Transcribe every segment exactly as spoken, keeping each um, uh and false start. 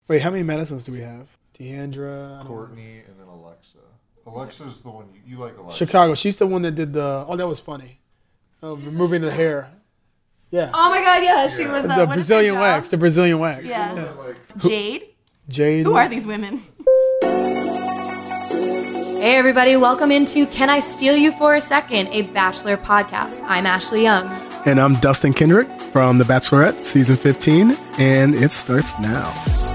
Wait, how many Madisons do we have? Deandra, Courtney, and then Alexa. Alexa's the one you, you like. Alexa. Chicago. She's the one that did the. Oh, that was funny. Oh, removing the hair. Yeah. Oh my God, yeah, she was uh, the what is Brazilian her wax. job? The Brazilian wax. Yeah. Yeah, like, Jade. Jade. Who are these women? Hey everybody, welcome into Can I Steal You for a Second, a Bachelor podcast. I'm Ashley Young. And I'm Dustin Kendrick from The Bachelorette, season fifteen, and it starts now.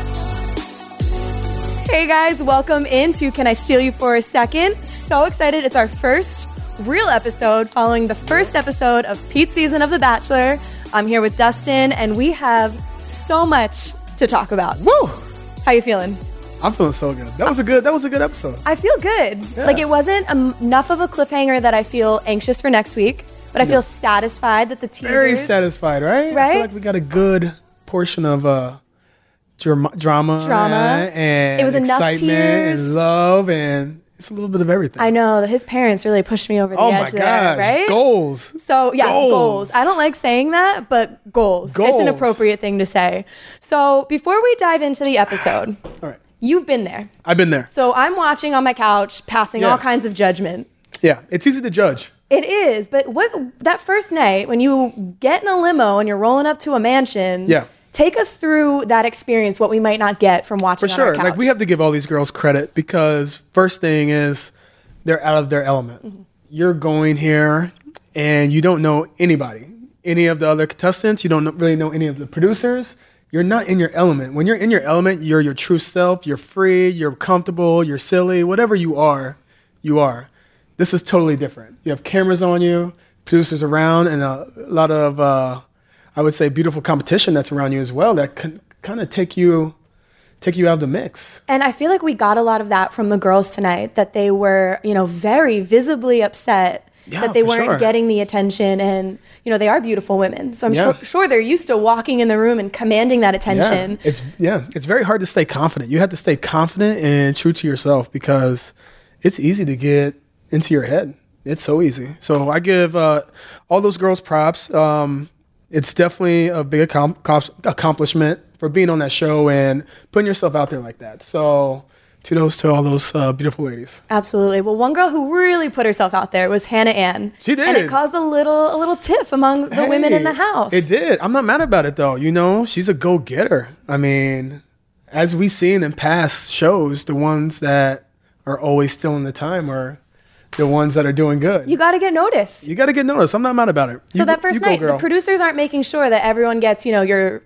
Hey guys, welcome into Can I Steal You for a Second. So excited, it's our first real episode following the first episode of Pete's season of The Bachelor. I'm here with Dustin, and we have so much to talk about. Woo! How you feeling? I'm feeling so good. That was a good. That was a good episode. I feel good. Yeah. Like it wasn't um, enough of a cliffhanger that I feel anxious for next week, but I feel No. satisfied that the teasers. Very satisfied, right? I Right? feel like we got a good portion of uh, drama, drama, Drama. and It was enough excitement tears. and love, and it's a little bit of everything. I know that his parents really pushed me over the Oh my edge there, gosh, right? goals. So yeah, goals. Goals. I don't like saying that, but goals. It's Goals. an appropriate thing to say. So before we dive into the episode, All right, you've been there. I've been there. So I'm watching on my couch, passing Yeah. all kinds of judgment. Yeah, it's easy to judge. It is, but what that first night when you get in a limo and you're rolling up to a mansion, Yeah. take us through that experience, what we might not get from watching For on our sure. couch. Like, we have to give all these girls credit because first thing is they're out of their element. Mm-hmm. You're going here and you don't know anybody, any of the other contestants. You don't know- really know any of the producers. You're not in your element. When you're in your element, you're your true self. You're free. You're comfortable. You're silly. Whatever you are, you are. This is totally different. You have cameras on you, producers around, and a lot of, uh, I would say, beautiful competition that's around you as well that can kind of take you take you out of the mix. And I feel like we got a lot of that from the girls tonight, that they were, you know, very visibly upset Yeah, that they for weren't sure. getting the attention. And, you know, they are beautiful women. So I'm Yeah. sure, sure they're used to walking in the room and commanding that attention. Yeah, it's yeah, it's very hard to stay confident. You have to stay confident and true to yourself because it's easy to get into your head. It's so easy. So I give uh, all those girls props. Um, it's definitely a big accom- accom- accomplishment for being on that show and putting yourself out there like that. So kudos to all those uh, beautiful ladies. Absolutely. Well, one girl who really put herself out there was Hannah Ann. She did. And it caused a little a little tiff among the women in the Hey, house. It did. I'm not mad about it though. You know, she's a go-getter. I mean, as we've seen in past shows, the ones that are always still in the time are the ones that are doing good. You got to get noticed. You got to get noticed. I'm not mad about it. So You- that first you go, night, the girl. producers aren't making sure that everyone gets, you know, your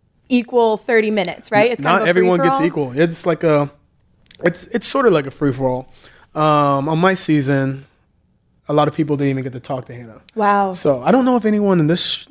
equal thirty minutes, right? It's kind Not of a everyone gets free-for-all. equal. It's like a, it's it's sort of like a free for all. Um, on my season, a lot of people didn't even get to talk to Hannah. Wow. So I don't know if anyone in this,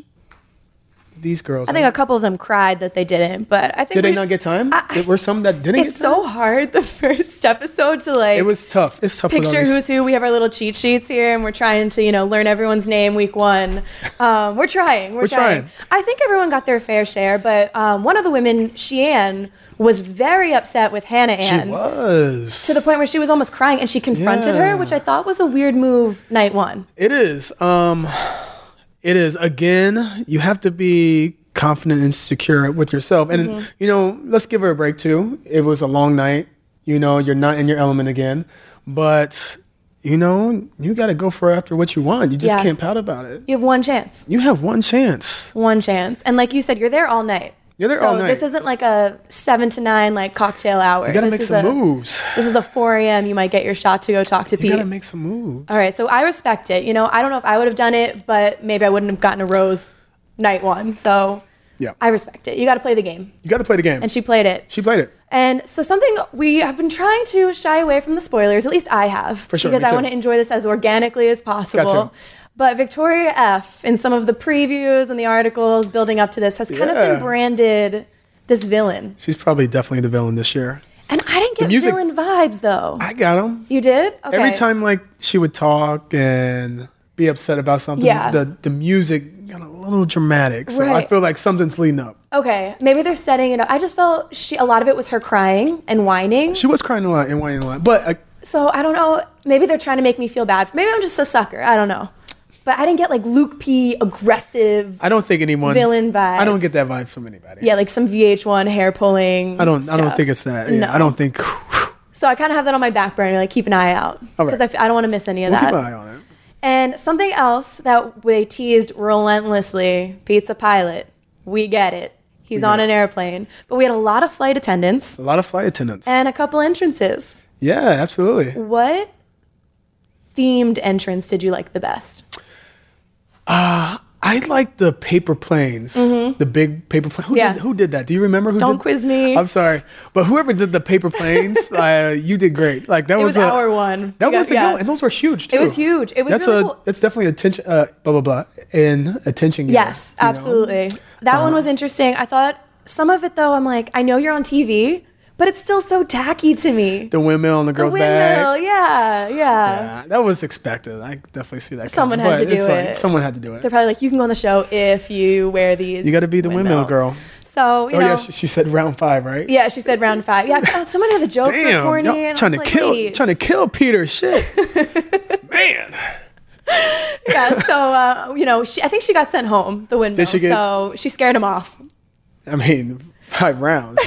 these girls. I think a couple of them cried that they didn't, but I think did they we- not get time? I- There were some that didn't. It's get time? so hard the first episode to like It was tough. It's tough. with all picture these- who's who. We have our little cheat sheets here, and we're trying to, you know, learn everyone's name week one. Um, we're trying. We're, We're trying. trying. I think everyone got their fair share, but um, one of the women, Sheann, was very upset with Hannah Ann. She was. To the point where she was almost crying, and she confronted Yeah. her, which I thought was a weird move night one. It is. Um, it is. Again, you have to be confident and secure with yourself. And, Mm-hmm. you know, let's give her a break too. It was a long night. You know, you're not in your element again. But, you know, you got to go for after what you want. You just Yeah. can't pout about it. You have one chance. You have one chance. One chance. And like you said, you're there all night. You're there so all night. this isn't like a seven to nine like cocktail hour. You got to This make is some a, moves. This is a four a.m. You might get your shot to go talk to You Pete. got to make some moves. All right, so I respect it. You know, I don't know if I would have done it, but maybe I wouldn't have gotten a rose night one. So Yeah. I respect it. You got to play the game. You got to play the game. And she played it. she played it. And so something we have been trying to shy away from the spoilers, at least I have. For sure, Because me I too. want to enjoy this as organically as possible. Got to. But Victoria F, in some of the previews and the articles building up to this, has kind of Yeah. been branded this villain. She's probably definitely the villain this year. And I didn't get music- villain vibes, though. I got him. You did? Okay. Every time, like, she would talk and be upset about something, Yeah. the, the music got a little dramatic. So I Right. feel like something's leading up. Okay, maybe they're setting it up. I just felt she a lot of it was her crying and whining. She was crying a lot and whining a lot. But uh, So I don't know. Maybe they're trying to make me feel bad. Maybe I'm just a sucker. I don't know. but I didn't get like Luke P. aggressive. I don't think anyone Villain vibes. I don't get that vibe from anybody. Yeah, like some V H one hair pulling. I don't. Stuff. I don't think it's that. Yeah, No. I don't think. So I kind of have that on my back burner. Like keep an eye out All because right. I, f- I don't want to miss any of We'll that. keep an eye on it. And something else that they teased relentlessly: Pete's a pilot. We get it. He's We on get an it. airplane. But we had a lot of flight attendants A lot of flight attendants. and a couple entrances. yeah, absolutely. What themed entrance did you like the best? I like the paper planes, the big paper plane. Who, Mm-hmm. Yeah. did, who did that? Do you remember who Don't did quiz me. I'm sorry. But whoever did the paper planes, uh, you did great. Like that It was, was a, our one. That We got- was a yeah. good one. And those were huge too. It was huge. It was that's really a cool. that's definitely attention uh, blah blah blah and attention getter, Yes, you know? absolutely. That Uh-huh. one was interesting. I thought some of it though, I'm like, I know you're on T V, but it's still so tacky to me. The windmill on the The girl's windmill, bag. yeah, yeah. Yeah, that was expected. I definitely see that. Someone coming. had to But do it's like, it. someone had to do it. They're probably like, you can go on the show if you wear these. You got to be the windmill, girl. So, you Oh know. yeah, she, she said round five, right? Yeah, she said round five. Yeah, God, so many of the jokes were Damn, corny. y'all and I trying to was like, kill, wait. trying to kill Peter. Shit, man. Yeah, so, uh, you know, she, I think she got sent home, the windmill. Did she get- So she scared him off. I mean, five rounds.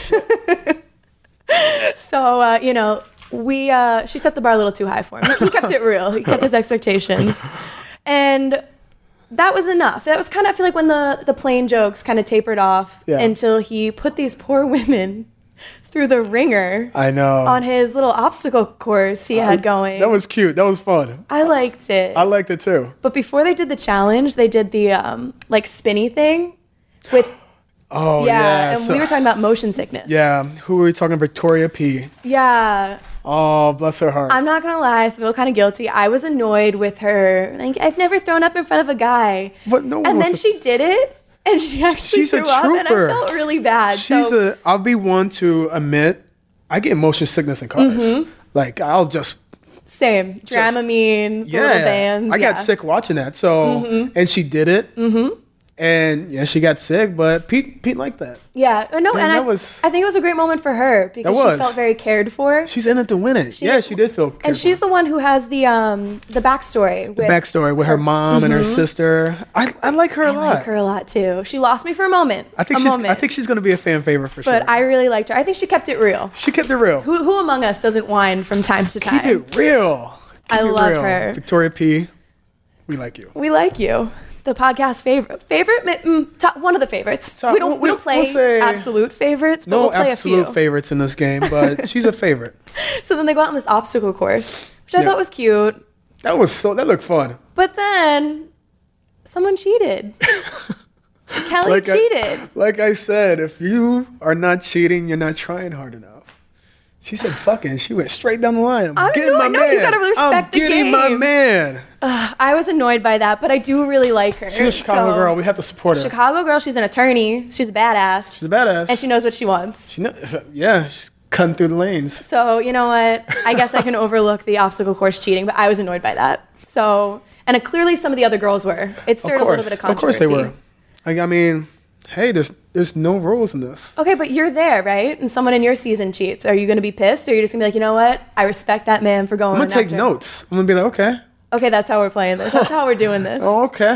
So, uh, you know, we uh, she set the bar a little too high for him. He kept it real. He kept his expectations. And that was enough. That was kind of, I feel like when the, the plain jokes kind of tapered off Yeah. until he put these poor women through the ringer I know. on his little obstacle course he had going. That was cute. That was fun. I liked it. I liked it too. But before they did the challenge, they did the um, like spinny thing with, Oh yeah, yeah. and so- we were talking about motion sickness. yeah. Who were we talking? Victoria P. Yeah. Oh, bless her heart. I'm not gonna lie, I feel kind of guilty. I was annoyed with her. Like, I've never thrown up in front of a guy. But no one and wants then to- she did it, and she actually She's a threw up, and I trooper. felt really bad. She's so, a. I'll be one to admit, I get motion sickness in cars. Mm-hmm. Like I'll just same Dramamine, yeah. little bands. I yeah. got sick watching that. So and she did it. Mm-hmm. And yeah, she got sick, but Pete Pete liked that. Yeah, Uh, no, Yeah, and that I, was- I think it was a great moment for her because That she was. felt very cared for. She's in it to win it. She yeah, is- she did feel. and cared she's for. the one who has the um the backstory. With, backstory with her mom and her sister. I, I like her a Mm-hmm. I lot. like her a lot too. She lost me for a moment. I think a she's. moment. I think she's gonna be a fan favorite for but sure. I really liked her. I think she kept it real. she kept it real. Who, who among us doesn't whine from time to time? Keep it real. Keep I it love real. her. Victoria P. We like you. We like you. The podcast favorite, favorite, mm, top, one of the favorites. Top- we don't, we'll- we don't play we'll say- absolute favorites, but No we'll play absolute a few. favorites in this game, but she's a favorite. So then they go out on this obstacle course, which I Yeah. thought was cute. That was so. That looked fun. But then someone cheated. Kelly Like I- cheated. Like I said, if you are not cheating, you're not trying hard enough. She said fucking. She went straight down the line. I'm I getting know, my I know, man. you gotta respect I'm the getting my game. man. I was annoyed by that, but I do really like her. She's a Chicago So- girl. We have to support her. Chicago girl. She's an attorney. She's a badass. She's a badass. And she knows what she wants. She know, yeah, she's cutting through the lanes. So, you know what? I guess I can overlook the obstacle course cheating, but I was annoyed by that. So, and uh, clearly some of the other girls were. It Of stirred a little course, bit of of course they controversy. were. Like I mean, hey, there's there's no rules in this. Okay, but you're there, right? And someone in your season cheats. Are you going to be pissed? Or are you just going to be like, you know what? I respect that man for going I'm gonna take after. notes. I'm gonna be like, okay, Okay, that's how we're playing this. That's how we're doing this. oh, okay.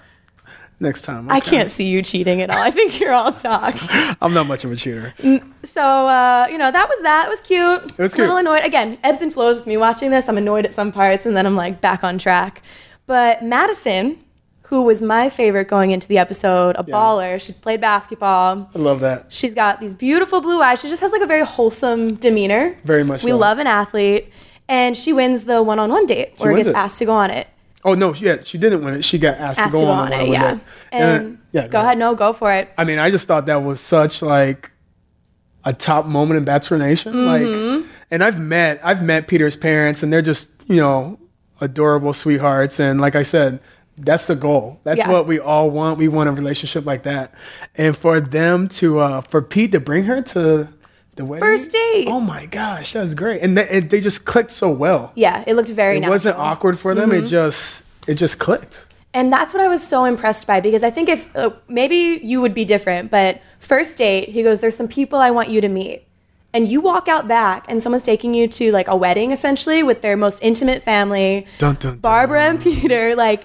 Next time. I okay. can't see you cheating at all. I think you're all talk. I'm not much of a cheater. So, uh, you know, that was that. It was cute. It was A little cute. annoyed. Again, ebbs and flows with me watching this. I'm annoyed at some parts, and then I'm like back on track. But Madison, who was my favorite going into the episode, a Yeah. baller. She played basketball. I love that. She's got these beautiful blue eyes. She just has like a very wholesome demeanor. Very much We so. love an athlete. And she wins the one-on-one date or wins gets it. asked to go on it. Oh no, yeah, she didn't win it. She got asked, Asked to go on, it, it. yeah. And yeah, go ahead, no, go for it. I mean, I just thought that was such like a top moment in Bachelor Nation. Mm-hmm. Like, and I've met I've met Peter's parents, and they're just you know adorable sweethearts. And like I said, that's the goal. That's Yeah. what we all want. We want a relationship like that. And for them to uh, for Pete to bring her to the wedding, First date. Oh my gosh, that was great. And, they, and they just clicked so well. Yeah, it looked very It natural. wasn't awkward for them. It just it just clicked. And that's what I was so impressed by because I think if uh, maybe you would be different, but first date, he goes, there's some people I want you to meet. And you walk out back and someone's taking you to like a wedding essentially with their most intimate family, Dun, dun, dun. Barbara and Peter. Like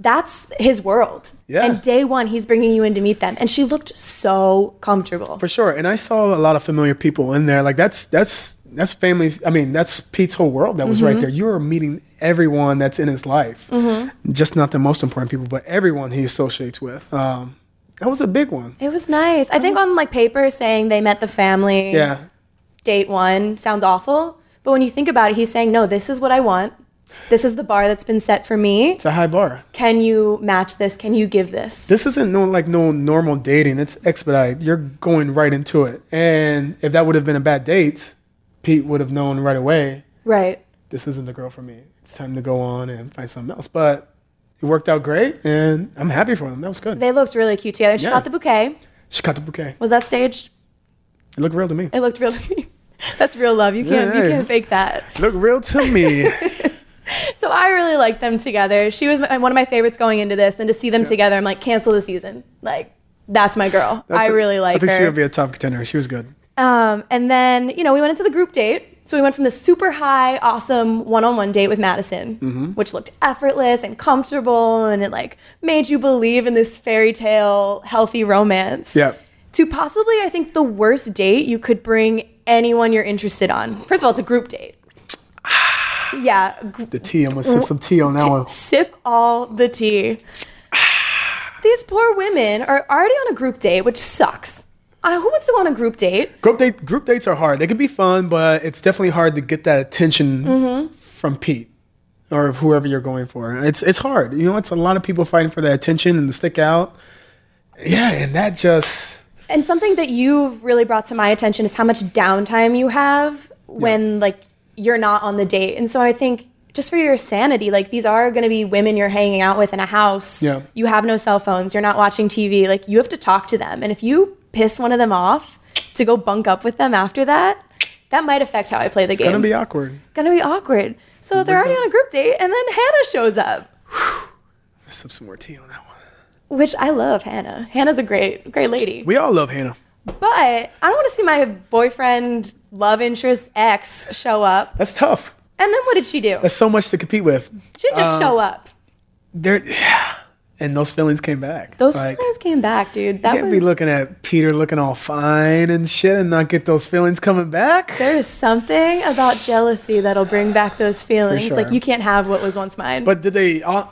that's his world. Yeah. And day one, he's bringing you in to meet them. And she looked so comfortable. For sure. And I saw a lot of familiar people in there. Like that's that's that's families. I mean, that's Pete's whole world that was Mm-hmm. right there. You are meeting everyone that's in his life. Mm-hmm. Just not the most important people, but everyone he associates with. Um, that was a big one. It was nice. I think on like paper saying they met the family, Yeah. date one, sounds awful. But when you think about it, he's saying, no, this is what I want. This is the bar that's been set for me. It's a high bar. Can you match this? Can you give this? This isn't no like no normal dating. It's expedite. You're going right into it. And if that would have been a bad date, Pete would have known right away, Right. this isn't the girl for me. It's time to go on and find something else. But it worked out great, and I'm happy for them. That was good. They looked really cute together. And she Yeah. got the bouquet. She got the bouquet. Was that staged? It looked real to me. It looked real to me. That's real love. You can't Yeah, you hey. can't fake that. Look real to me. So I really liked them together. She was my, one of my favorites going into this, and to see them together, I'm like, cancel the season. Like, that's my girl. That's I a- really like I think her. she would be a top contender. She was good. Um, and then, you know, we went into the group date. So we went from the super high, awesome one-on-one date with Madison, Mm-hmm. which looked effortless and comfortable, and it like made you believe in this fairy tale, healthy romance. Yeah. To possibly, I think, the worst date you could bring anyone you're interested on. First of all, it's a group date. Yeah. gr- The tea. I'm gonna sip some tea on that one. Sip all the tea. These poor women are already on a group date, which sucks. Uh, who wants to go on a group date? Group date. Group dates are hard. They can be fun, but it's definitely hard to get that attention Mm-hmm. from Pete or whoever you're going for. It's it's hard. You know, it's a lot of people fighting for that attention and to stick out. Yeah, and that just. And something that you've really brought to my attention is how much downtime you have when like you're not on the date. And so I think just for your sanity, like these are going to be women you're hanging out with in a house. Yeah. You have no cell phones. You're not watching T V. Like you have to talk to them. And if you piss one of them off to go bunk up with them after that, that might affect how I play the It's game. gonna be awkward. Gonna be awkward. So they're already on a group date, and then Hannah shows up, Sip some more tea on that one. which I love. Hannah. Hannah's a great, great lady. We all love Hannah. But I don't want to see my boyfriend, love interest, ex show up. That's tough. And then what did she do? That's so much to compete with. She didn't just show up. There, and those feelings came back. Those Like, feelings came back, dude. That you can't was be looking at Peter looking all fine and shit and not get those feelings coming back. there is something about jealousy that'll bring back those feelings. sure. Like you can't have what was once mine. But did they? Uh,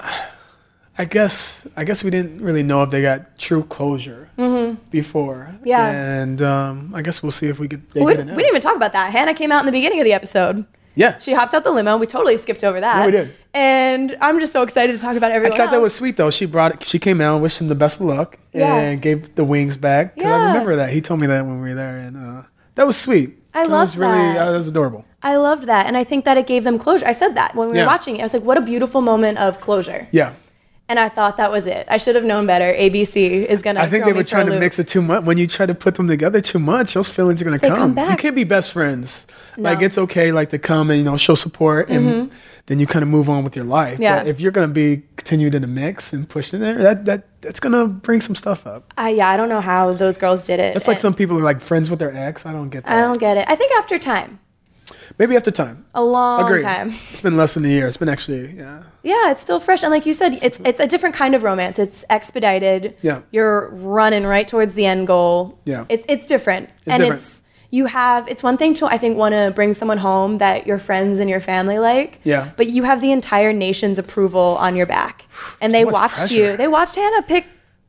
I guess. I guess we didn't really know if they got true closure before. Mm-hmm. Yeah. And um, I guess we'll see if we get. They we, get we it now. didn't even talk about that. Hannah came out in the beginning of the episode. Yeah. She hopped out the limo. We totally skipped over that. Yeah, we did. And I'm just so excited to talk about I everyone thought that else. was sweet though. She brought it. She came out, wished him the best of luck, Yeah. and gave the wings back. Because I Yeah. remember that he told me that when we were there, and uh, that was sweet. I that love was really, that. Uh, that was adorable. I loved that. And I think that it gave them closure. I said that when we were Yeah. watching it. I was like, what a beautiful moment of closure. Yeah. And I thought that was it. I should have known better. A B C is going to I think they were trying to mix it too much. When you try to put them together too much, those feelings are going to They come. come back. You can't be best friends. Like No. it's okay, like to come and you know show support, and then you kind of move on with your life. Yeah. But if you're going to be continued in the mix and pushed in there, that that that's going to bring some stuff up. I, yeah, I don't know how those girls did it. It's like And some people are like friends with their ex. I don't get that. I don't get it. I think after time, Maybe after time. a long Agreed. time. It's been less than a year. It's been actually yeah. Yeah, it's still fresh. And like you said, it's it's a different kind of romance. It's expedited. Yeah. You're running right towards the end goal. Yeah. It's it's different. and different. it's you have it's one thing to I think want to bring someone home that your friends and your family like. Yeah. But you have the entire nation's approval on your back. And So they much watched pressure. you. They watched Hannah pick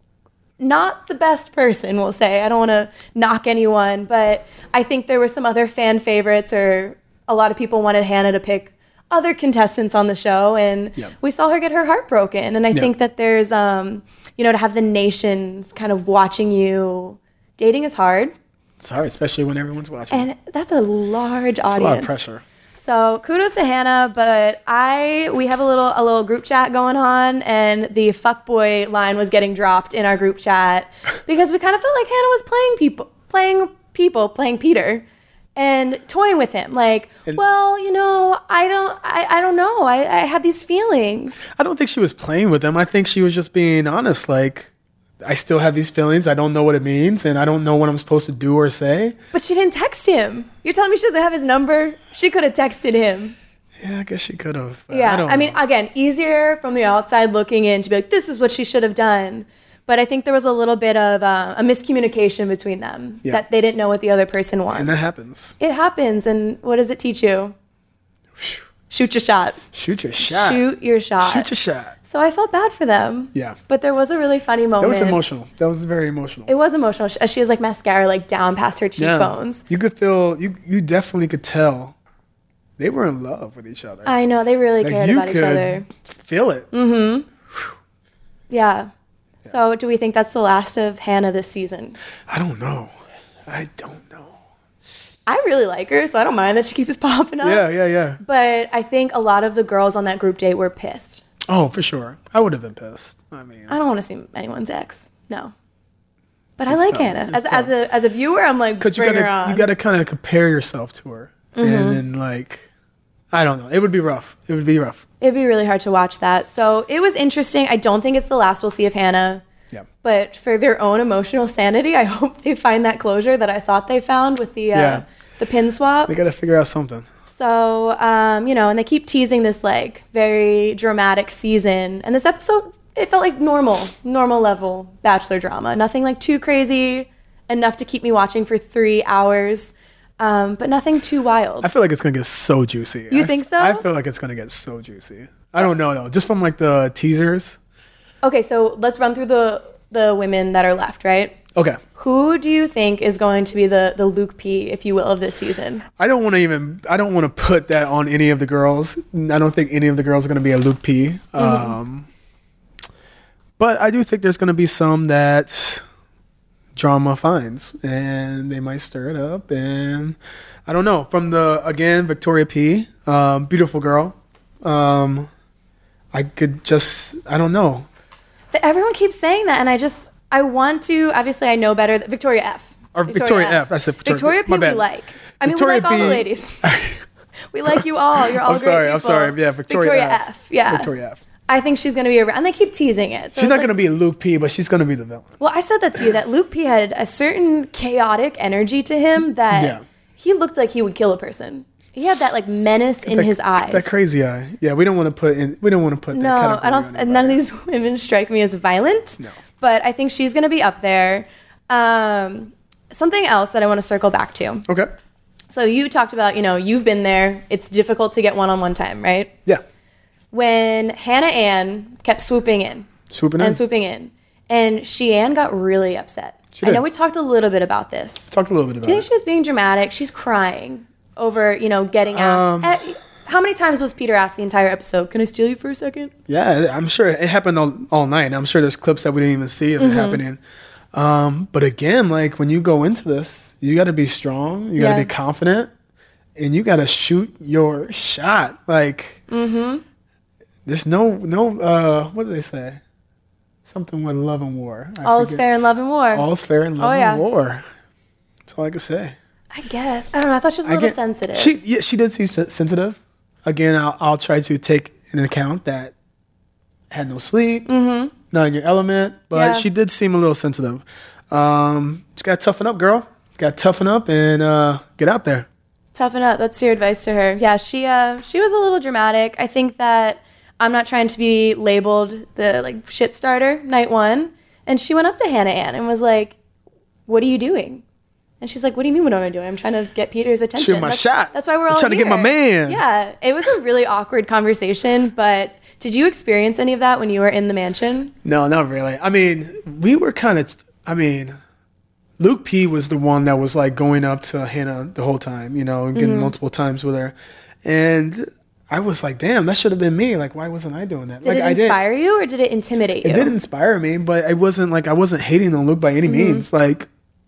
not the best person, we'll say. I don't want to knock anyone, but I think there were some other fan favorites, or a lot of people wanted Hannah to pick other contestants on the show, and Yeah. we saw her get her heart broken. And I Yeah. think that there's, um, you know, to have the nation kind of watching you. Dating is hard, It's hard, especially when everyone's watching. and that's a large it's audience. a lot of pressure. So kudos to Hannah, but I we have a little a little group chat going on, and the fuckboy line was getting dropped in our group chat because we kind of felt like Hannah was playing people, playing people, playing Peter, and toying with him. Like, And- well, you know, I don't, I, I don't know, I, I had these feelings. I don't think she was playing with them. I think she was just being honest. Like, I still have these feelings. I don't know what it means, and I don't know what I'm supposed to do or say. But she didn't text him. You're telling me she doesn't have his number? She could have texted him. Yeah, I guess she could have. Yeah, I, don't I mean, know. again, easier from the outside looking in to be like, this is what she should have done. But I think there was a little bit of uh, a miscommunication between them Yeah. that they didn't know what the other person wants. And that happens. It happens. And what does it teach you? Shoot your shot. Shoot your shot. Shoot your shot. Shoot your shot. So I felt bad for them. Yeah. But there was a really funny moment. That was emotional. That was very emotional. It was emotional. She, she has like mascara like down past her cheekbones. You could feel, you you definitely could tell they were in love with each other. I know. They really Like, cared you about each could other. feel it. Mm-hmm. Yeah. So do we think that's the last of Hannah this season? I don't know. I don't know. I really like her, so I don't mind that she keeps popping up. Yeah, yeah, yeah. But I think a lot of the girls on that group date were pissed. Oh, for sure. I would have been pissed. I mean, I don't want to see anyone's ex. No. But I It's like tough. Hannah. It's As, as a as a viewer, I'm like, because you bring her gotta on. you gotta kind of compare yourself to her, Mm-hmm. and then like, I don't know. It would be rough. It would be rough. It'd be really hard to watch that. So it was interesting. I don't think it's the last we'll see of Hannah. Yeah. But for their own emotional sanity, I hope they find that closure that I thought they found with the uh, Yeah. the pin swap. They gotta figure out something. So, um, you know, and they keep teasing this like very dramatic season. And this episode, it felt like normal, normal level Bachelor drama. Nothing like too crazy, enough to keep me watching for three hours, um, but nothing too wild. I feel like it's gonna get so juicy. You I, think so? I feel like it's gonna get so juicy. I don't know though. Just from like the teasers. Okay, so let's run through the the women that are left, right? Okay. Who do you think is going to be the the Luke P, if you will, of this season? I don't want to even. I don't want to put that on any of the girls. I don't think any of the girls are going to be a Luke P. Mm-hmm. Um, but I do think there's going to be some that drama finds, and they might stir it up. And I don't know. From the again, Victoria P, um, beautiful girl. Um, I could just. I don't know. That everyone keeps saying that, and I just I want to. Obviously, I know better. Victoria F. Or Victoria F. I said Victoria- Victoria P. my We bad. like. I mean, Victoria we like all P. the ladies. We like you all. You're all I'm great sorry. people. I'm sorry. Yeah, Victoria, F. F. Yeah. Victoria F. I think she's going to be around. And they keep teasing it. So She's it's not like- going to be a Luke P, but she's going to be the villain. Well, I said that to you, that Luke P had a certain chaotic energy to him that Yeah. he looked like he would kill a person. He had that like menace in that, his eyes. That crazy eye. Yeah, we don't want to put in. We don't want to put. No, that category I don't. on And none of anybody. these women strike me as violent. No. But I think she's going to be up there. Um, something else that I want to circle back to. Okay. So you talked about, you know, you've been there. It's difficult to get one-on-one time, right? Yeah. When Hannah Ann kept swooping in Swooping and in. swooping in, and Sheann got really upset. She I know did. we talked a little bit about this. Talked a little bit about Do you think it. she was being dramatic? She's crying over, you know, getting asked. Um, Eh, how many times was Peter asked the entire episode, can I steal you for a second? Yeah, I'm sure it happened all, all night. I'm sure there's clips that we didn't even see of Mm-hmm. it happening. Um, but again, like when you go into this, you got to be strong. You got to Yeah. be confident, and you got to shoot your shot. Like, Mm-hmm. there's no no. Uh, what do they say? Something with love and war. I All's forget. fair in love and war. All's fair in love Oh, yeah. and war. That's all I can say. I guess. I don't know. I thought she was a I little get- sensitive. She yeah, she did seem sen- sensitive. Again, I'll, I'll try to take into account that had no sleep, Mm-hmm. not in your element, but Yeah. she did seem a little sensitive. Um, just got to toughen up, girl. Got to toughen up and uh, get out there. Toughen up. That's your advice to her. Yeah, she uh she was a little dramatic. I think that I'm not trying to be labeled the like shit starter night one. And she went up to Hannah Ann and was like, "What are you doing?" And she's like, "What do you mean what am I doing? I'm trying to get Peter's attention. Shoot my that's, shot. That's why we're I'm all trying to get here." my man. Yeah, it was a really awkward conversation. But did you experience any of that when you were in the mansion? No, not really. I mean, we were kind of. I mean, Luke P was the one that was like going up to Hannah the whole time, you know, getting Mm-hmm. multiple times with her, and I was like, damn, that should have been me. Like, why wasn't I doing that? Did like, it I did. inspire you or did it intimidate you? It did inspire me, but it wasn't like I wasn't hating on Luke by any Mm-hmm. means. Like,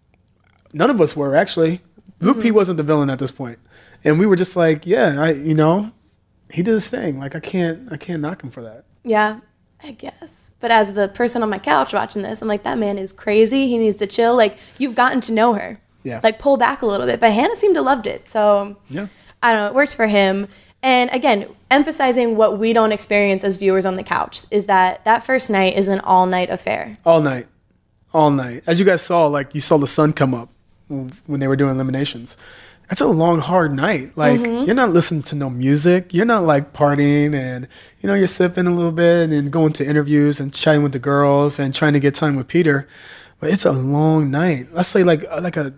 none of us were actually. Luke Mm-hmm. P wasn't the villain at this point, and we were just like, yeah, I, you know, he did his thing. Like, I can't, I can't knock him for that. Yeah, I guess. But as the person on my couch watching this, I'm like, that man is crazy. He needs to chill. Like, you've gotten to know her. Yeah. Like, pull back a little bit. But Hannah seemed to loved it. So, Yeah. I don't know. It worked for him. And again, emphasizing what we don't experience as viewers on the couch is that that first night is an all-night affair. All night, all night. As you guys saw, like you saw the sun come up when they were doing eliminations. It's a long, hard night. Like, Mm-hmm. you're not listening to no music. You're not like partying and, you know, you're sipping a little bit and then going to interviews and chatting with the girls and trying to get time with Peter. But it's a long night. Let's say like like a,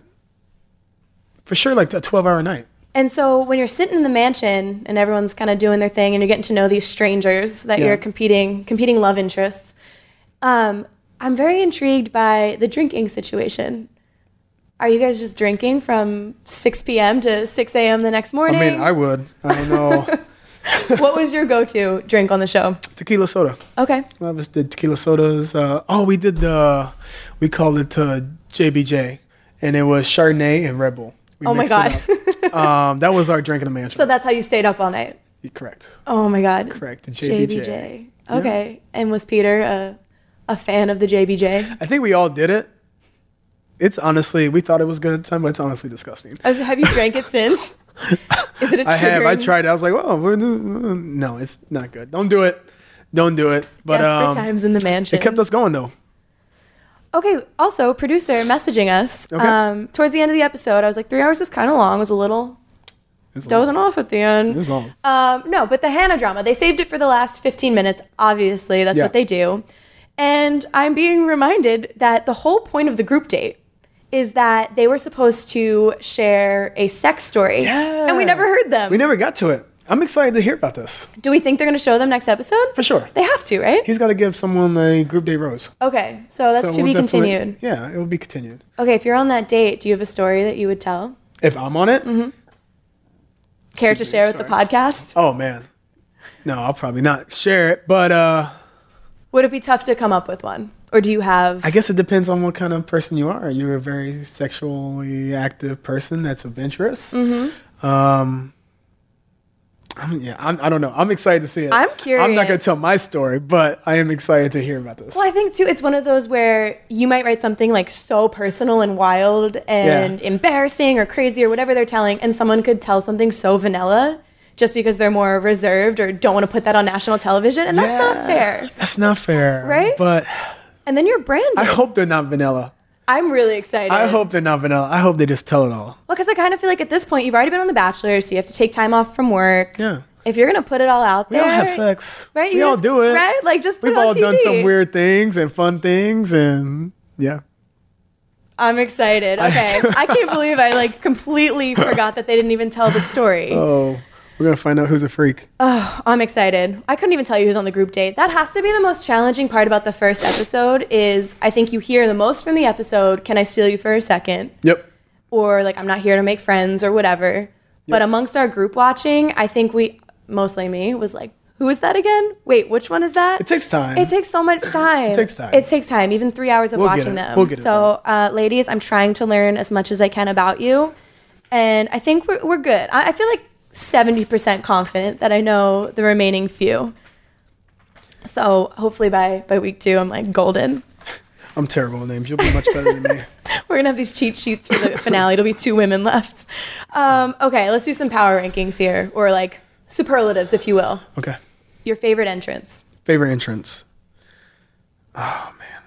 for sure, like a twelve hour night. And so when you're sitting in the mansion and everyone's kind of doing their thing and you're getting to know these strangers that Yeah. you're competing, competing love interests, um, I'm very intrigued by the drinking situation. Are you guys just drinking from six p.m. to six a.m. the next I morning? mean, I would. I don't know. What was your go-to drink on the show? Tequila soda. Okay. A lot of us did tequila sodas. Uh, oh, we did the, we called it uh, J B J. And it was Chardonnay and Red Bull. We Oh my mixed it God. up. um, that was our drink in the mansion. So that's how you stayed up all night? Correct. Oh my God. Correct. The J B J. J B J. Okay. And was Peter a, a fan of the J B J? I think we all did it. It's honestly, we thought it was good at the time, but it's honestly disgusting. As- Have you drank it since? Is it a I have. I triggering- tried it. I was like, well, we're, no, it's not good. Don't do it. Don't do it. But Desperate um, times in the mansion. it kept us going, though. Okay, also, producer messaging us. Okay. Um, towards the end of the episode, I was like, three hours is kind of long. It was a little It was dozing long. off at the It end. was long. Um, no, but the Hannah drama, they saved it for the last fifteen minutes. Obviously, that's Yeah. what they do. And I'm being reminded that the whole point of the group date is that they were supposed to share a sex story. Yeah. And we never heard them. We never got to it. I'm excited to hear about this. Do we think they're going to show them next episode? For sure. They have to, right? He's got to give someone a group date rose. Okay, so that's So to we'll be definitely- continued. Yeah, it will be continued. Okay, if you're on that date, do you have a story that you would tell? If I'm on it, Mm-hmm. Care to Excuse me, share with the sorry. podcast? oh man, no, I'll probably not share it. But uh, Would it be tough to come up with one? Or do you have... I guess it depends on what kind of person you are. You're a very sexually active person that's of interest. Mm-hmm. Um, I mean, yeah, I'm, I don't know. I'm excited to see it. I'm I'm not curious. going to tell my story, but I am excited to hear about this. Well, I think, too, it's one of those where you might write something, like, so personal and wild and Yeah. embarrassing or crazy or whatever they're telling, and someone could tell something so vanilla just because they're more reserved or don't want to put that on national television, and that's not Yeah, fair. That's not fair. Right? But And then you're branded. I hope they're not vanilla. I'm really excited. I hope they're not vanilla. I hope they just tell it all. Well, because I kind of feel like at this point, you've already been on The Bachelor, so you have to take time off from work. Yeah. If you're going to put it all out We there... all have sex. Right? We you all just- do it. Right? Like, just put We've it on all T V. done some weird things and fun things, and yeah. I'm excited. Okay. I can't believe I, like, completely forgot that they didn't even tell the story. Oh, we're gonna find out who's a freak. Oh, I'm excited. I couldn't even tell you who's on the group date. That has to be the most challenging part about the first episode is I think you hear the most from the episode, can I steal you for a second? Yep. Or, like, I'm not here to make friends or whatever. But Yep. amongst our group watching, I think we, mostly me, was like, who is that again? Wait, which one is that? It takes time. It takes so much time. It takes time. It takes time, even three hours of We'll get watching it. them. We'll get it so, uh, ladies, I'm trying to learn as much as I can about you. And I think we're, we're good. I, I feel like seventy percent confident that I know the remaining few. So hopefully by, by week two, I'm like golden. I'm terrible with names. You'll be much better than me. We're going to have these cheat sheets for the finale. It'll be two women left. Um, okay, let's do some power rankings here, or like superlatives, if you will. Okay. Your favorite entrance. Favorite entrance. Oh man.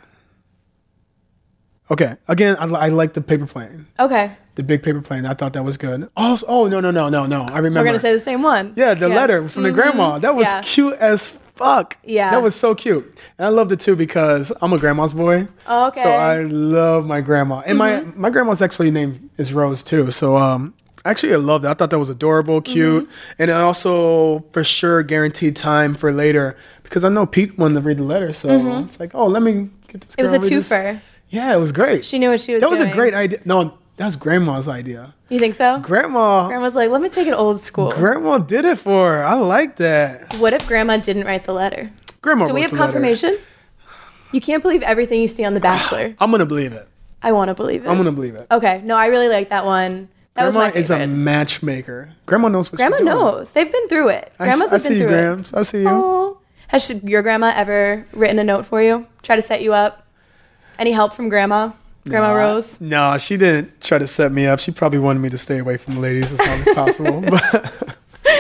Okay. Again, I, li- I like the paper plane. Okay. The big paper plane. I thought that was good. Oh, s- oh no no no no no. I remember. We're going to say the same one. Yeah, the letter from the grandma. That was Yeah. cute as fuck. Yeah. That was so cute. And I loved it too because I'm a grandma's boy. Okay. So I love my grandma. And my my grandma's actually named is Rose too. So um actually I loved it. I thought that was adorable, cute. And I also for sure guaranteed time for later because I know Pete wanted to read the letter. So it's like, oh, let me get this It was girl a read this. twofer. Yeah, it was great. She knew what she was that was doing. a great idea. No, that was grandma's idea. You think so? Grandma Grandma's like, let me take it old school. Grandma did it for her. I like that. What if Grandma didn't write the letter? Grandma Do we wrote have the letter. confirmation? You can't believe everything you see on The Bachelor. I'm gonna believe it. I want to believe it. I'm gonna believe it. Okay, no, I really like that one. That Grandma was my is a favorite. matchmaker. Grandma knows what Grandma she's doing. knows. They've been through it. I, Grandmas I have see been you, through it. Grams. I see you. Oh. Has she, your grandma ever written a note for you? Try to set you up? Any help from Grandma? Grandma Nah. Rose? No, she didn't try to set me up. She probably wanted me to stay away from the ladies as long as possible. But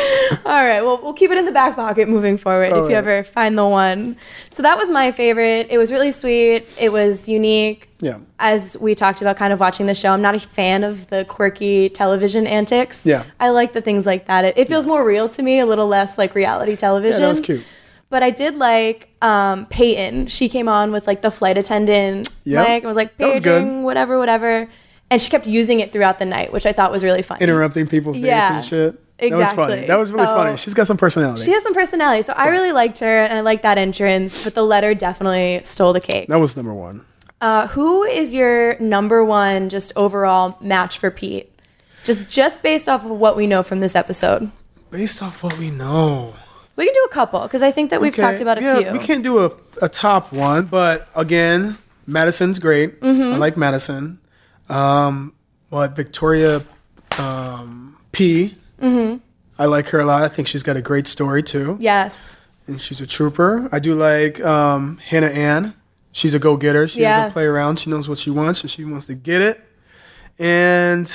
All right, well, we'll keep it in the back pocket moving forward All if you right. ever find the one. So that was my favorite. It was really sweet. It was unique. Yeah. As we talked about kind of watching the show, I'm not a fan of the quirky television antics. Yeah. I like the things like that. It, it feels more real to me, a little less like reality television. Yeah, that was cute. But I did like um, Peyton. She came on with like the flight attendant Yep. mic and was like, That was good. paging, whatever, whatever. And she kept using it throughout the night, which I thought was really funny. Interrupting people's dates Yeah, and shit. That was funny. exactly. That was really So- funny. She's got some personality. She has some personality, so I really liked her, and I liked that entrance. But the letter definitely stole the cake. that was number one. Uh, who is your number one, just overall match for Pete? Just just based off of what we know from this episode, Based off what we know. we can do a couple because I think that we've Okay, talked about a yeah, few. we can't do a, a top one, but again, Madison's great. Mm-hmm. I like Madison. Um, but Victoria um, P. Mm-hmm. I like her a lot. I think she's got a great story too, Yes. and she's a trooper. I do like um, Hannah Ann. She's a go-getter. She Yeah. doesn't play around. She knows what she wants, and she wants to get it. And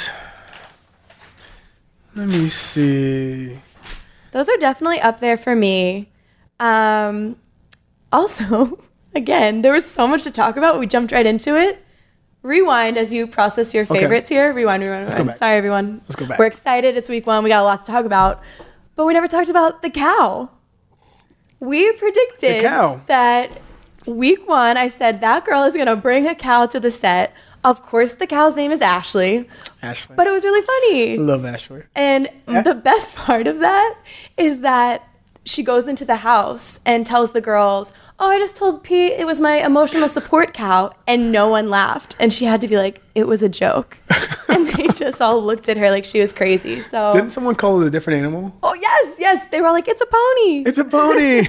let me see. Those are definitely up there for me. Um, also, again, there was so much to talk about. We jumped right into it. Rewind as you process your Okay. favorites here. Rewind, rewind, Let's rewind. go back. Sorry, everyone. Let's go back. We're excited. It's week one. We got a lot to talk about. But we never talked about the cow. We predicted The cow. that week one, I said that girl is going to bring a cow to the set. Of course, the cow's name is Ashley. Ashley. But it was really funny. I love Ashley. And the best part of that is that she goes into the house and tells the girls, oh, I just told Pete it was my emotional support cow. And no one laughed. And she had to be like, it was a joke. And they just all looked at her like she was crazy. So, Didn't someone call it a different animal? oh, yes, yes. They were all like, it's a pony. It's a pony.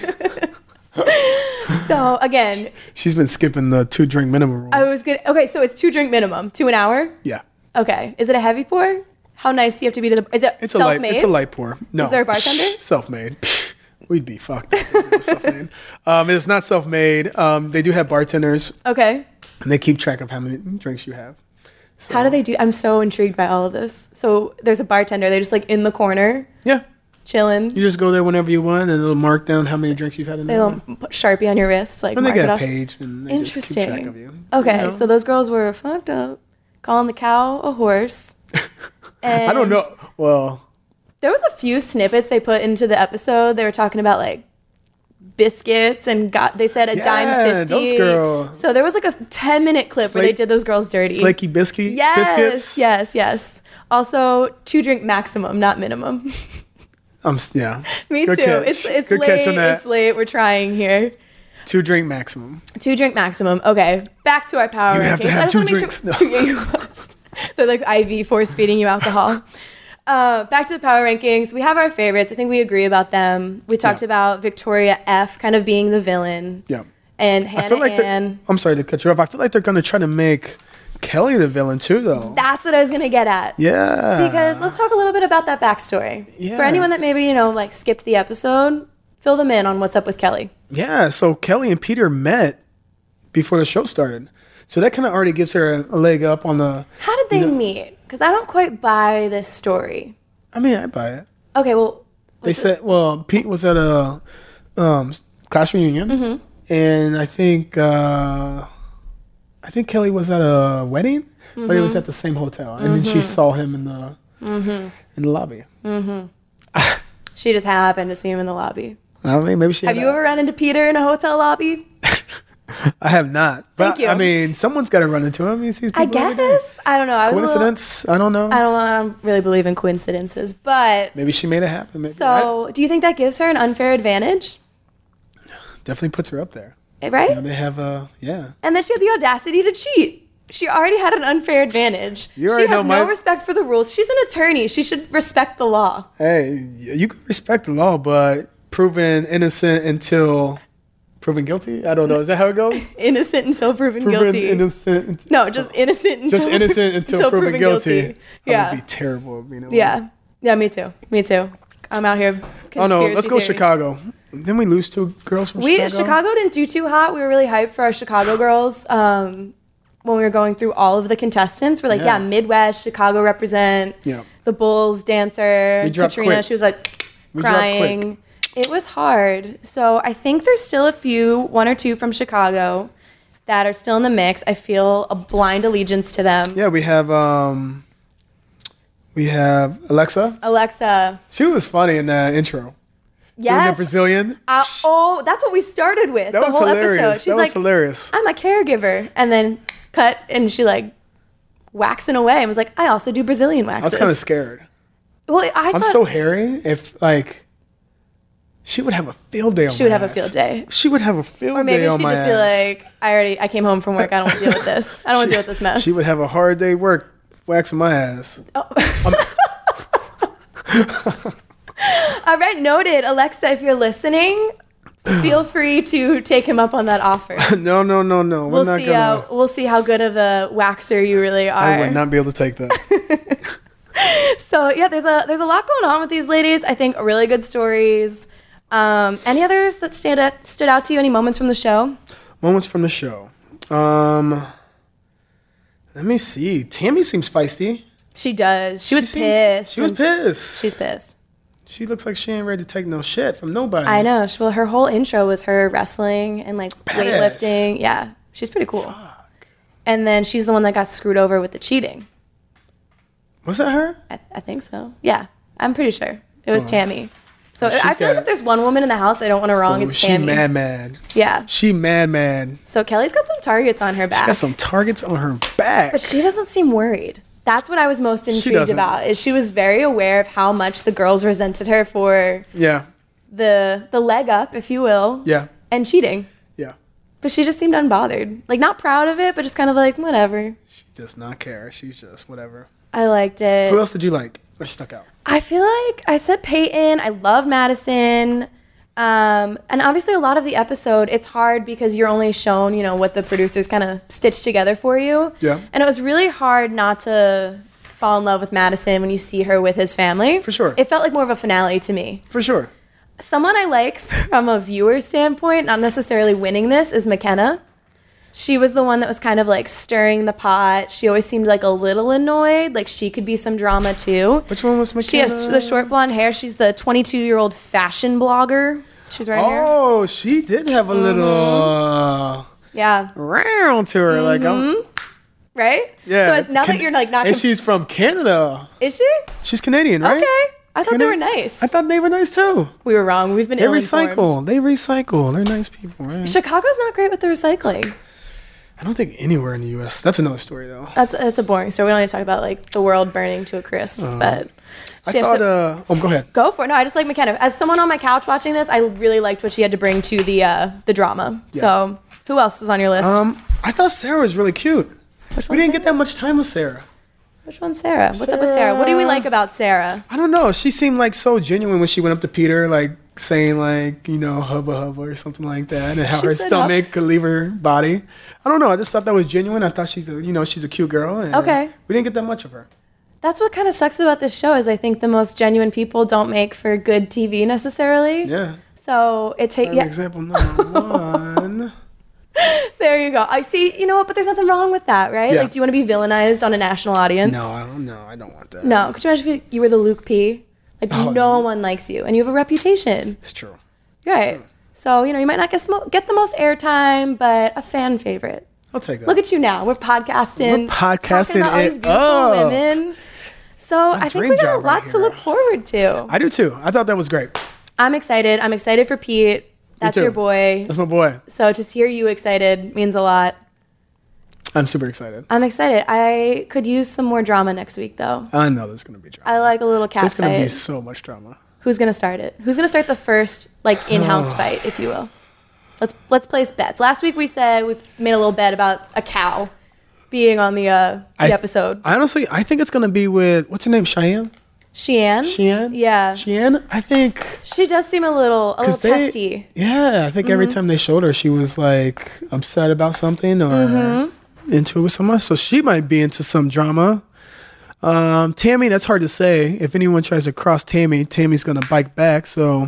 So, again, She's been skipping the two drink minimum rule. I was going to, okay, so it's two drink minimum, two an hour. yeah. Okay. Is it a heavy pour? How nice do you have to be to the, is it It's a light self-made? it's a light pour. No. Is there a bartender? Self-made. We'd be fucked. if it was self-made. Um, it's not self-made. Um, they do have bartenders, Okay. and they keep track of how many drinks you have. So, How do they do? I'm so intrigued by all of this. So there's a bartender. They're just like in the corner, Yeah. chilling. You just go there whenever you want, and it'll mark down how many drinks you've had in They there. don't put Sharpie on your wrist, like And they mark it get a off. page, and they just keep track of you. Interesting. Okay, You know? so those girls were fucked up, calling the cow a horse. And I don't know. Well, There was a few snippets they put into the episode. They were talking about like biscuits and got. They said a dime Yeah, fifty. those girls. So there was like a ten minute clip where they Flake- did those girls dirty. flaky biscuit Yes, biscuits. yes, yes. Also, two drink maximum, not minimum. Um, s- yeah. Me Good too. catch. It's it's Good late. catch on that. It's late. We're trying here. Two drink maximum. Two drink maximum. Okay, back to our power You rankings. have to I have just two wanna make drinks. Sure, No. two, yeah, you must. They're like I V force feeding you alcohol. Uh, back to the power rankings. We have our favorites. I think we agree about them. We talked Yeah. about Victoria F kind of being the villain. Yeah. And I Hannah feel like they're- Ann. I'm sorry to cut you off. I feel like they're gonna try to make Kelly the villain too, though. That's what I was gonna get at. Yeah. Because let's talk a little bit about that backstory. Yeah. For anyone that maybe, you know, like skipped the episode, fill them in on what's up with Kelly. Yeah. So Kelly and Peter met before the show started, so that kind of already gives her a, a leg up on the. How did they meet? Because I don't quite buy this story. I mean, I buy it. Okay, well, They said, well, Pete was at a um, class reunion, Mm-hmm. and I think uh, I think Kelly was at a wedding, but it was at the same hotel, and then she saw him in the in the lobby. she just happened to see him in the lobby. I mean, maybe she. Have had you a- ever run into Peter in a hotel lobby? I have not. But, Thank you. I mean, someone's got to run into him. He sees I people every day. guess. I don't know. I was a little- Coincidence? I don't know. I don't, I don't really believe in coincidences, but Maybe she made it happen. Maybe. so do you think that gives her an unfair advantage? I- definitely puts her up there. Eh, Right? You know, they have a yeah. And then she had the audacity to cheat. She already had an unfair advantage. You She already has know no my- respect for the rules. She's an attorney. She should respect the law. Hey, you can respect the law, but proven innocent until proven guilty. I don't know. Is that how it goes? Innocent until proven, Proven guilty. innocent. Until, No, just innocent until just innocent until, proven, guilty. Yeah. That would be terrible. You know? Yeah. Yeah, me too. Me too. I'm out here. Oh no, conspiracy let's go theory. Chicago. Didn't we lose two girls from We Chicago? Chicago didn't do too hot. We were really hyped for our Chicago girls. Um, when we were going through all of the contestants, we're like, yeah, Yeah. Midwest, Chicago represent. Yeah. The Bulls dancer, We dropped Katrina. quick. She was like, We dropped crying. quick. It was hard. So I think there's still a few, one or two from Chicago that are still in the mix. I feel a blind allegiance to them. Yeah, we have um, we have Alexa. Alexa. She was funny in the intro. Doing the Yes. Brazilian. Uh, oh, that's what we started with. That the was whole hilarious. episode. She's That like, was hilarious. I'm a caregiver. And then cut and she like waxing away and was like, I also do Brazilian I was waxes. kind of scared. well, I I'm thought so hairy. If like, she would have a field day on she my would have a ass. field day. She would have a field Or maybe day on she'd my just be ass. like, I already, I came home from work. I don't want to deal with this. I don't want to deal with this mess. She would have a hard day work waxing my ass. All right, noted. Alexa, if you're listening, feel free to take him up on that offer. no, no, no, no. We're We'll not see gonna. how we'll see how good of a waxer you really are. I would not be able to take that. So yeah, there's a there's a lot going on with these ladies. I think really good stories. Um, any others that stand out, stood out to you? Any moments from the show? Moments from the show. Um, let me see. Tammy seems feisty. She does. She was seems- pissed. She was when- pissed. She's pissed. She looks like she ain't ready to take no shit from nobody. I know. She, well, her whole intro was her wrestling and like Badass. weightlifting. Yeah, she's pretty cool. And then she's the one that got screwed over with the cheating. Was that her? I, I think so. Yeah, I'm pretty sure it was Oh. Tammy. So Well, she's I feel like got- if there's one woman in the house I don't want to wrong, Oh, it's she Tammy. mad, mad. Yeah. She mad, mad. So Kelly's got some targets on her She back, got some targets on her back. but she doesn't seem worried. That's what I was most intrigued doesn't. about. Is she was very aware of how much the girls resented her for yeah, the the leg up, if you will, yeah, and cheating. yeah. But she just seemed unbothered, like not proud of it, but just kind of like whatever. She does not care. She's just whatever. I liked it. Who else did you like or stuck out? I feel like I said Peyton. I love Madison. Um, and obviously a lot of the episode, it's hard because you're only shown, you know, what the producers kind of stitched together for you. Yeah. And it was really hard not to fall in love with Madison when you see her with his family. For sure. It felt like more of a finale to me. For sure. Someone I like from a viewer standpoint, not necessarily winning this, is McKenna. She was the one that was kind of like stirring the pot. She always seemed like a little annoyed, like she could be some drama too. Which one was McKenna? She has the short blonde hair. She's the twenty-two-year-old fashion blogger. She's right here. Oh, she did have a little uh, Yeah. round to her. Like, I'm, Right? yeah. So it's- now Can- that you're like not... and com- she's from Canada. is she? She's Canadian, right? Okay. I thought they were Canada? nice. I thought they were nice too. we were wrong. We've been They ill-informed. recycle. They recycle. They're nice people, right? Chicago's not great with the recycling. I don't think anywhere in the U S. That's another story, though. That's that's a boring story. We don't need to talk about like the world burning to a crisp, but... I she has thought. to- Uh, oh, go ahead. Go for it. No, I just like McKenna. As someone on my couch watching this, I really liked what she had to bring to the uh, the drama. Yeah. So, who else is on your list? Um, I thought Sarah was really cute. Which We one's didn't get Sarah? that much time with Sarah. Which one's Sarah? What's up with Sarah? What do we Sarah- like about Sarah? I don't know. She seemed like so genuine when she went up to Peter, like saying like, you know, hubba hubba or something like that, and how She her said stomach could leave her body. I don't know. I just thought that was genuine. I thought she's a, you know, she's a cute girl. And Okay. We didn't get that much of her. That's what kind of sucks about this show is I think the most genuine people don't make for good T V necessarily. Yeah. So it takes For yeah. example number one. There you go. I see. You know what? But there's nothing wrong with that, right? Yeah. Like, do you want to be villainized on a national audience? No, I don't know. I don't want that. No. Could you imagine if you, you were the Luke P? Like Oh, no one likes you, and you have a reputation. It's true. Right. So, you know, you might not get, some, get the most airtime, but a fan favorite. I'll take that. Look at you now. We're podcasting. We're podcasting talking about all these it beautiful up. women. So I think dream we got a job right lot to here. look forward to. I do too. I thought that was great. I'm excited. I'm excited for Pete. That's too. your boy. That's my boy. So to hear you excited means a lot. I'm super excited. I'm excited. I could use some more drama next week, though. I know there's gonna be drama. I like a little cat There's gonna fight. be so much drama. Who's gonna start it? Who's gonna start the first like in-house fight, if you will? Let's let's place bets. Last week we said we made a little bet about a cow being on the uh, the I- episode. I honestly, I think it's gonna be with what's her name, Cheyenne. Sheehan. Sheehan. Yeah. Sheehan. I think. She does seem a little a little 'cause they- testy. Yeah, I think every time they showed her, she was like upset about something or Mm-hmm. into it with someone. So she might be into some drama. Um, Tammy, that's hard to say. If anyone tries to cross Tammy, Tammy's gonna bike back. So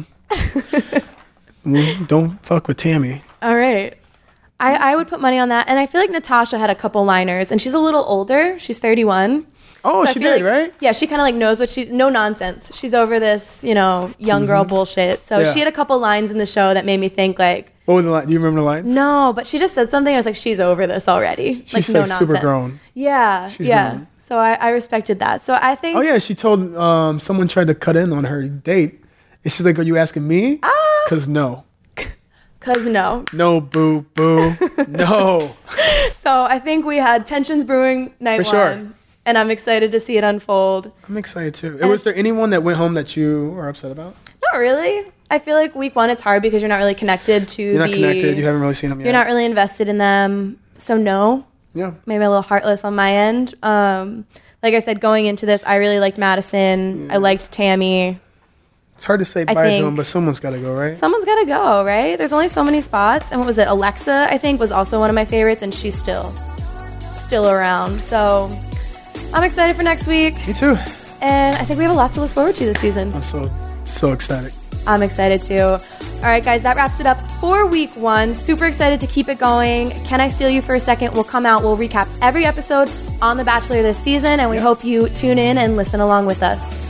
mm, don't fuck with Tammy. All right. I, I would put money on that. And I feel like Natasha had a couple liners, and she's a little older. She's thirty-one. Oh, I she feel did, like- right? Yeah, she kind of like knows what she, no nonsense. She's over this, you know, young girl bullshit. So Yeah. she had a couple lines in the show that made me think like, What were the lines? Do you remember the lines? no, but she just said something. I was like, she's over this already. She's like, like no super nonsense. grown. Yeah, She's yeah. grown. So I, I respected that. So I think, Oh yeah, she told um, someone tried to cut in on her date, and she's like, "Are you asking me?" Ah. Cause no, cause no. no, boo, boo, no. So I think we had tensions brewing night For sure. one, and I'm excited to see it unfold. I'm excited too. And was there anyone that went home that you were upset about? Not really. I feel like week one it's hard because you're not really connected to You're not the. connected. You haven't really seen them yet. You're not really invested in them. So no. Yeah. Maybe a little heartless on my end. Um, like I said, going into this, I really liked Madison. I liked Tammy. It's hard to say I bye to think- them, but someone's got to go, right? Someone's got to go, right? There's only so many spots. And what was it? Alexa, I think, was also one of my favorites, and she's still, still around. So I'm excited for next week. Me too. And I think we have a lot to look forward to this season. I'm so so excited. I'm excited too. All right, guys, that wraps it up for week one. Super excited to keep it going. Can I Steal You for a Second? We'll come out. We'll recap every episode on The Bachelor this season, and we hope you tune in and listen along with us.